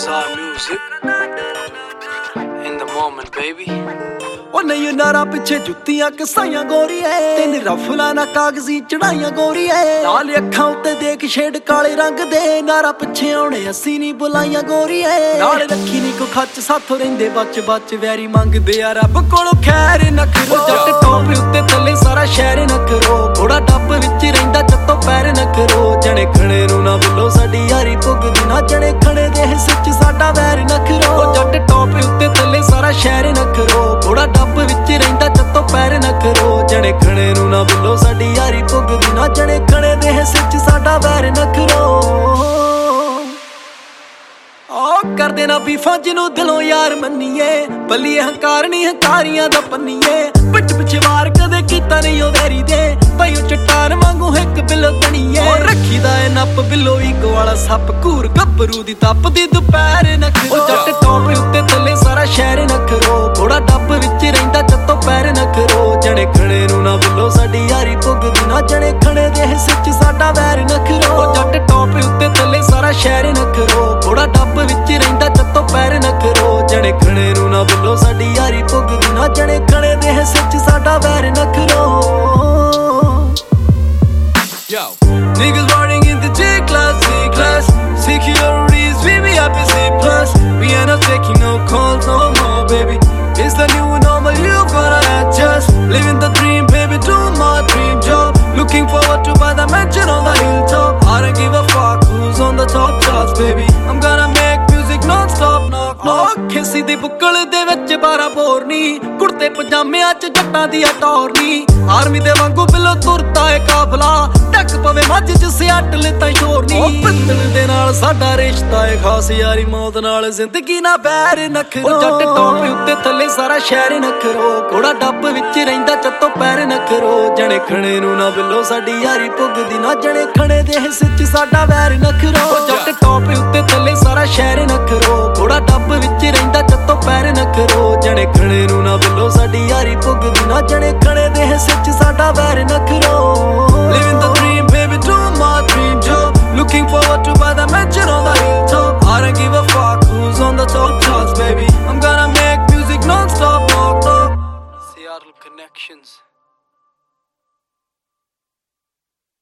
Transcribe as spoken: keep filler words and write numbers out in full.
Star music in the moment, baby. ਉਹ ਨਹੀਂ ਨਾਰਾ ਪਿੱਛੇ ਜੁੱਤੀਆਂ ਕਸਾਈਆਂ ਗੋਰੀਏ ਤਿੰਨ ਰਫਲਾਂ ਨਾ ਕਾਗਜ਼ੀ ਚੜਾਈਆਂ ਗੋਰੀਏ ਲਾਲ ਅੱਖਾਂ ਉੱਤੇ ਦੇਖ ਸ਼ੇਡ ਕਾਲੇ ਰੰਗ ਦੇ ਨਾਰਾ ਪਿੱਛੇ ਆਉਣੇ ਅਸੀਂ ਨਹੀਂ ਬੁਲਾਈਆਂ ਗੋਰੀਏ ਨਾਲ ਰੱਖੀ ਨੀ ਕੋ ਖੱਚ ਸਾਥੋਂ ਰਹਿੰਦੇ ਬੱਚ ਬੱਚ ਵੈਰੀ ਮੰਗਦੇ ਆ ਰੱਬ ਕੋਲੋਂ ਖੈਰ ਨਾ ਕਰੋ ਜੱਟ ਟੋਪ ਉੱਤੇ ਥੱਲੇ ਸਾਰਾ ਸ਼ਹਿਰ ਨਾ ਕਰੋ ਥੋੜਾ ਡੱਬ ਵਿੱਚ ਰਹਿੰਦਾ ਚੱਤੋਂ ਪੈਰ ਨਾ ਕਰੋ ਜਣੇ ਖਣੇ ਨੂੰ ਨਾ ਬੁੱਲੋ ਸਾਡੀ ਯਾਰੀ ਭੁਗਦੀ ਨਾ ਜਣੇ ਖਣੇ ਦੇ ਹਿੱਸੇ ਚ ਸਾਡਾ ਵੈਰ ਨਾ ਕਰੋ ਜੱਟ ਟੋਪ ਉੱਤੇ ਥੱਲੇ ਸਾਰਾ ਸ਼ਹਿਰ ਨਾ ਕਰੋ ਥੋੜਾ ਡੱਬ ਵਿੱਚ ਰਹਿੰਦਾ ਚੱਤੋਂ ਪੈਰ ਨਾ ਕਰੋ ਜਣੇ ਖਣੇ ਨੂੰ ਨਾ ਬੁੱਲੋ ਸਾਡੀ ਯਾਰੀ ਭੁਗਦੀ ਨਾ ਜਣੇ ਖਣੇ ਦੇ ਹਿੱਸੇ ਚ ਸਾਡਾ ਵੈਰ ਨਾ ਕਰੋ ਓ ਕਰਦੇ ਨਾ ਬੀਫਾਂ ਜਿਹਨੂੰ ਦਿਲੋਂ ਯਾਰ ਮੰਨੀਏ ਬੱਲੀਏ ਹੰਕਾਰ ਨਹੀਂ ਹੰਕਾਰੀਆਂ ਦਾ ਪੰਨੀਏ ਪਿੱਠ ਪਿੱਛੇ ਵਾਰ ਕਦੇ ਕੀਤਾ ਨਹੀਂ ਉਹ ਵੈਰੀ ਦੇ ਭਾਈ ਉਹ ਚਟਾਨ ਵਾਂਗੂ ਇੱਕ ਬਿੱਲੋ ਤਣੀਏ ਰੱਖੀਦਾ ਏ ਨੱਪ ਬਿੱਲੋ ਈਗੋ ਵਾਲਾ ਸੱਪ ਘੂਰ ਗੱਭਰੂ ਦੀ ਤੱਪਦੀ ਦੁਪਹਿਰ ਨਾ ਕਰੋ ਜੱਟ ਟੋਪ ਉੱਤੇ ਥੱਲੇ ਸਾਰਾ ਸ਼ਹਿਰ ਨਾ ਕਰੋ ਥੋੜਾ ਡੱਬ ਵਿੱਚ ਰਹਿੰਦਾ ਚੱਤੋਂ ਪੈਰ ਨਾ ਕਰੋ ਜਣੇ ਖਣੇ ਨੂੰ ਨਾ ਬੁੱਲੋ ਸਾਡੀ ਯਾਰੀ ਭੁਗਦੀ ਨਾ ਜਣੇ ਖਣੇ ਦੇ ਹਿੱਸੇ ਚ ਸਾਡਾ ਵੈਰ ਨਾ ਕਰੋ ਜੱਟ ਟੋਪ ਉੱਤੇ ਥੱਲੇ ਸਾਰਾ ਸ਼ਹਿਰ ਨਾ ਕਰੋ ਥੋੜਾ ਡੱਬ ਵਿੱਚ ਰਹਿੰਦਾ ਚੱਤੋਂ ਪੈਰ ਨਾ ਕਰੋ ਜਣੇ ਖਣੇ ਨੂੰ ਨਾ ਬੁੱਲੋ ਸਾਡੀ ਯਾਰੀ ਭੁਗਦੀ ਨਾ ਜਣੇ ਖਣੇ ਦੇ ਹਿੱਸੇ ਚ ਸਾਡਾ ਵੈਰ ਨਾ ਕਰੋ Yo, niggas riding in the J-Class, C-Class Securities, we be up in C-Plus We ain't not taking no calls no more, baby It's the new normal, you gotta adjust Living the dream, baby, doing my dream job Looking forward to buy the mansion on the hilltop I don't give a fuck who's on the top charts, baby I'm gonna make music non-stop, knock, knock ਖੇਸੀ ਦੀ ਬੁੱਕਲ ਦੇ ਵਿੱਚ ਬਾਰਾਂ bore ਨੀ ਕੁੜਤੇ ਪਜਾਮਿਆਂ ਚ ਜੱਟਾਂ ਦੀ ਟੌਰ ਨੀ army ਦੇ ਵਾਂਗੂ ਬਿੱਲੋ ਤੁਰਦਾ ਏ ਕਾਫਲਾ ਟੱਕ ਪਵੇ ਮੱਝ ਚ ਸਿਆਟ ਲੈ ਤਾਂ ਸ਼ੋਰ ਨੀ ਉਹ ਪਿੱਤਲ ਦੇ ਨਾਲ ਸਾਡਾ ਰਿਸ਼ਤਾ ਏ ਖਾਸ ਯਾਰੀ ਮੌਤ ਨਾਲ ਜ਼ਿੰਦਗੀ ਨਾ ਬੈਰ ਨਖਰੋ ਜੱਟ ਟੋਪ ਉੱਤੇ ਥੱਲੇ ਸਾਰਾ ਸ਼ਹਿਰ ਨਖਰੋ ਕੋੜਾ ਡੱਬ ਵਿੱਚ ਰਹਿੰਦਾ ਚੱਤੋਂ ਪੈਰ ਨਖਰੋ ਜਣੇ ਖਣੇ ਨੂੰ ਨਾ ਬਿੱਲੋ ਸਾਡੀ ਯਾਰੀ ਭੁਗਦੀ ਨਾ ਜਣੇ ਖਣੇ ਦੇ ਹਿੱਸੇ ਚ ਸਾਡਾ ਵੈਰ ਨਖਰੋ ਜੱਟ ਟੋਪ ਉੱਤੇ ਥੱਲੇ ਸਾਰਾ ਸ਼ਹਿਰ ਨਖਰੋ ਕੋੜਾ ਡੱਬ ਵਿੱਚ ਰਹਿੰਦਾ ਚੱਤੋਂ ਪੈਰ ਨਖਰੋ ਜਣੇ ਖਣੇ ਨੂੰ ਨਾ ਬਿੱਲੋ ਸਾਡੀ ਯਾਰੀ ਭੁਗਦੀ ਨਾ ਜਣੇ ਖਣੇ ਦੇ ਹਿੱਸੇ ਚ ਸਾਡਾ ਵੈਰ ਨਖਰੋ